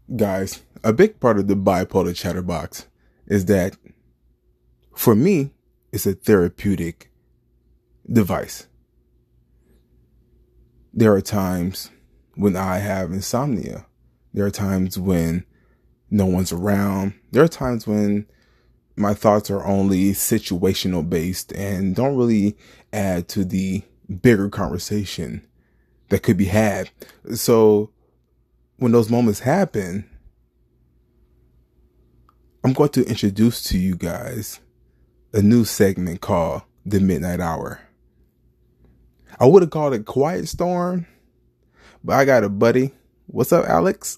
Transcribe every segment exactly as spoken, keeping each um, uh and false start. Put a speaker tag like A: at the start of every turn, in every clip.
A: Guys, a big part of the bipolar chatterbox is that for me, it's a therapeutic device. There are times when I have insomnia. There are times when no one's around. There are times when my thoughts are only situational based and don't really add to the bigger conversation that could be had. So when those moments happen, I'm going to introduce to you guys a new segment called The Midnight Hour. I would have called it Quiet Storm, but I got a buddy. What's up, Alex?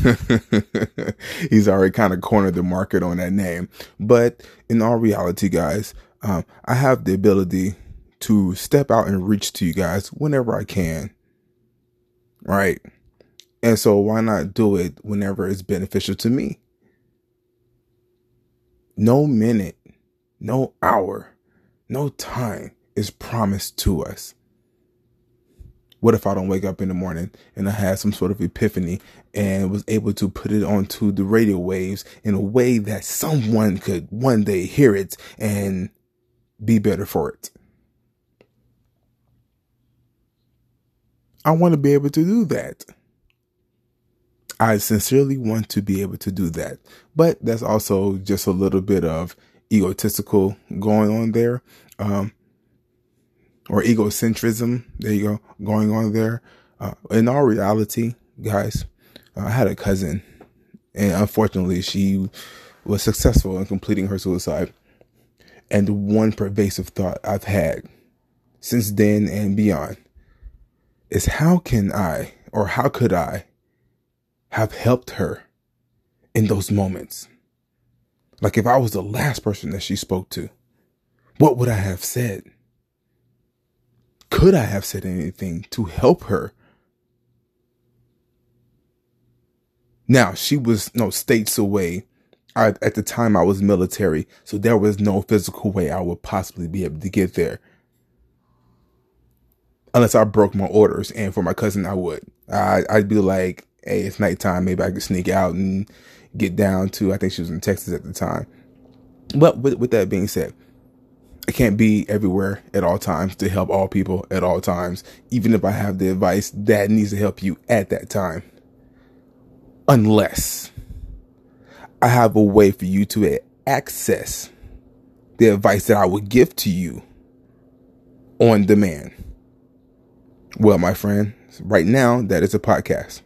A: He's already kind of cornered the market on that name. But in all reality, guys, um, I have the ability to step out and reach to you guys whenever I can. Right? And so why not do it whenever it's beneficial to me? No minute, no hour, no time is promised to us. What if I don't wake up in the morning and I had some sort of epiphany and was able to put it onto the radio waves in a way that someone could one day hear it and be better for it? I want to be able to do that. I sincerely want to be able to do that. But that's also just a little bit of egotistical going on there. Um, or egocentrism, there you go, going on there. Uh, in all reality, guys, uh, I had a cousin, and unfortunately, she was successful in completing her suicide. And the one pervasive thought I've had since then and beyond is how can I, or how could I, have helped her in those moments? Like if I was the last person that she spoke to, what would I have said? Could I have said anything to help her? Now, she was no states away. I, at the time, I was military, so there was no physical way I would possibly be able to get there. Unless I broke my orders, and for my cousin, I would. I, I'd be like, hey, it's nighttime. Maybe I could sneak out and get down to, I think she was in Texas at the time. But with, with that being said, I can't be everywhere at all times to help all people at all times, even if I have the advice that needs to help you at that time. Unless I have a way for you to access the advice that I would give to you on demand. Well, my friend, right now, that is a podcast.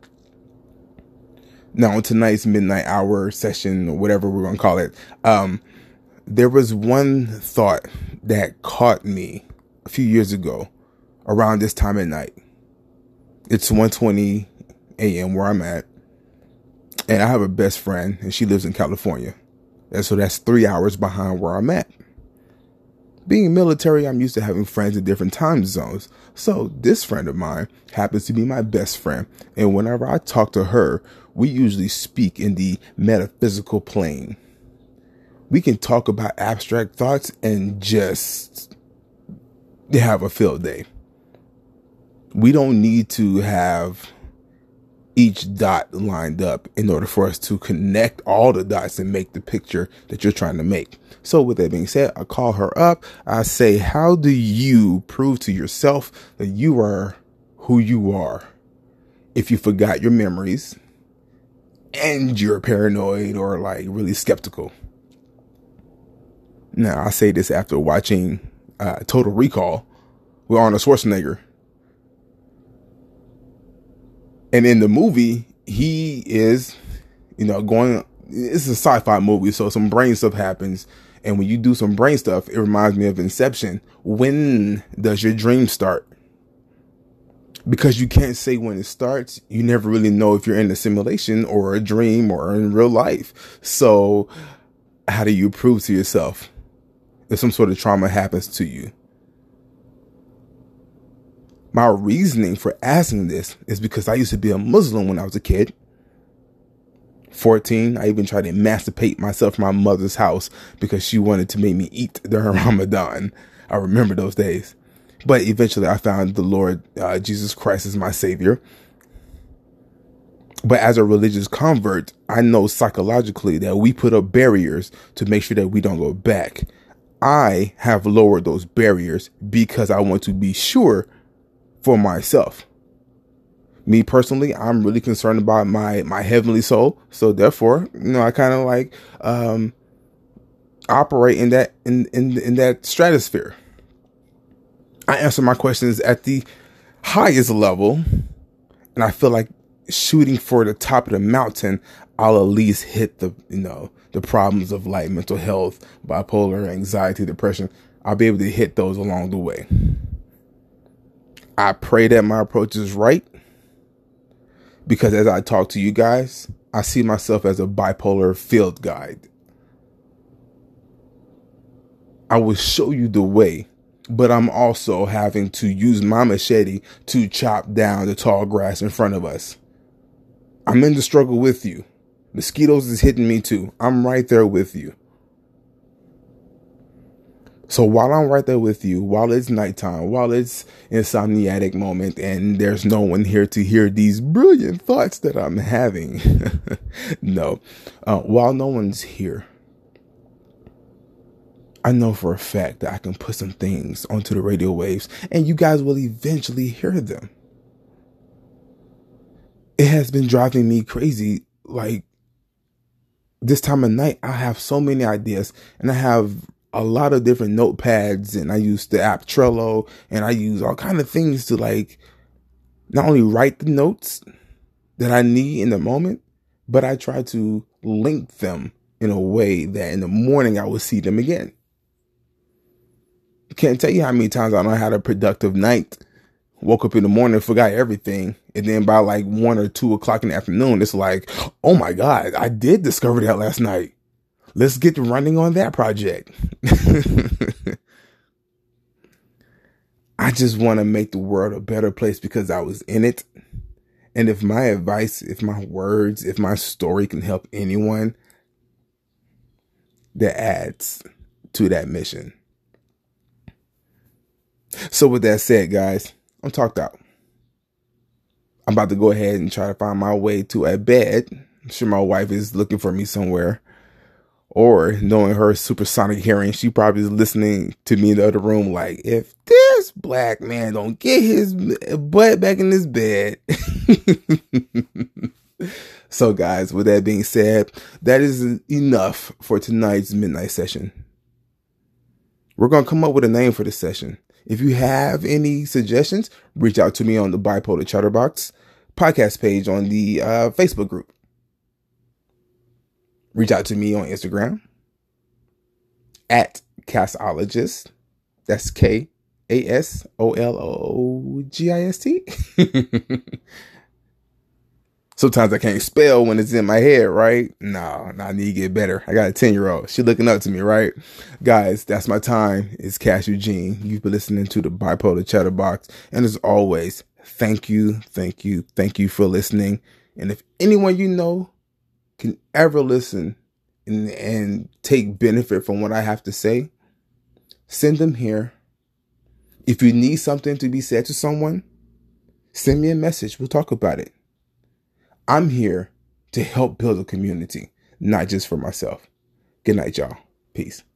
A: Now, on tonight's midnight hour session, or whatever we're going to call it, um, there was one thought that caught me a few years ago around this time at night. It's one twenty a.m. where I'm at, and I have a best friend, and she lives in California. And so that's three hours behind where I'm at. Being military, I'm used to having friends in different time zones. So this friend of mine happens to be my best friend. And whenever I talk to her, we usually speak in the metaphysical plane. We can talk about abstract thoughts and just have a field day. We don't need to have each dot lined up in order for us to connect all the dots and make the picture that you're trying to make. So with that being said, I call her up. I say, how do you prove to yourself that you are who you are if you forgot your memories and you're paranoid or like really skeptical? Now, I say this after watching uh, Total Recall with Arnold Schwarzenegger. And in the movie, he is, you know, going, it's a sci-fi movie, so some brain stuff happens. And when you do some brain stuff, it reminds me of Inception. When does your dream start? Because you can't say when it starts. You never really know if you're in a simulation or a dream or in real life. So how do you prove to yourself if some sort of trauma happens to you? My reasoning for asking this is because I used to be a Muslim when I was a kid. fourteen, I even tried to emancipate myself from my mother's house because she wanted to make me eat during Ramadan. I remember those days. But eventually I found the Lord uh, Jesus Christ as my savior. But as a religious convert, I know psychologically that we put up barriers to make sure that we don't go back. I have lowered those barriers because I want to be sure for myself. Me personally, I'm really concerned about my, my heavenly soul. So therefore, you know, I kind of like, um, operate in that, in, in, in that stratosphere. I answer my questions at the highest level, and I feel like shooting for the top of the mountain, I'll at least hit the, you know, the problems of like mental health, bipolar, anxiety, depression. I'll be able to hit those along the way. I pray that my approach is right, because as I talk to you guys, I see myself as a bipolar field guide. I will show you the way, but I'm also having to use my machete to chop down the tall grass in front of us. I'm in the struggle with you. Mosquitoes is hitting me too. I'm right there with you. So while I'm right there with you, while it's nighttime, while it's insomniatic moment, and there's no one here to hear these brilliant thoughts that I'm having. no, uh, while no one's here, I know for a fact that I can put some things onto the radio waves and you guys will eventually hear them. It has been driving me crazy. Like this time of night, I have so many ideas and I have a lot of different notepads, and I use the app Trello, and I use all kind of things to like not only write the notes that I need in the moment, but I try to link them in a way that in the morning I will see them again. Can't tell you how many times I know I had a productive night, woke up in the morning, forgot everything. And then by like one or two o'clock in the afternoon, it's like, oh my God, I did discover that last night. Let's get running on that project. I just want to make the world a better place because I was in it. And if my advice, if my words, if my story can help anyone, that adds to that mission. So with that said, guys, I'm talked out. I'm about to go ahead and try to find my way to a bed. I'm sure my wife is looking for me somewhere. Or knowing her supersonic hearing, she probably is listening to me in the other room like, if this black man don't get his butt back in this bed. So guys, with that being said, that is enough for tonight's midnight session. We're going to come up with a name for this session. If you have any suggestions, reach out to me on the Bipolar Chatterbox podcast page on the uh, Facebook group. Reach out to me on Instagram at Casologist. That's K A S O L O G I S T. Sometimes I can't spell when it's in my head, right? No, no, I need to get better. I got a ten-year-old. She looking up to me, right? Guys, that's my time. It's Cash Eugene. You've been listening to the Bipolar Chatterbox. And as always, thank you, thank you, thank you for listening. And if anyone you know can ever listen and, and take benefit from what I have to say, send them here. If you need something to be said to someone, send me a message. We'll talk about it. I'm here to help build a community, not just for myself. Good night, y'all. Peace.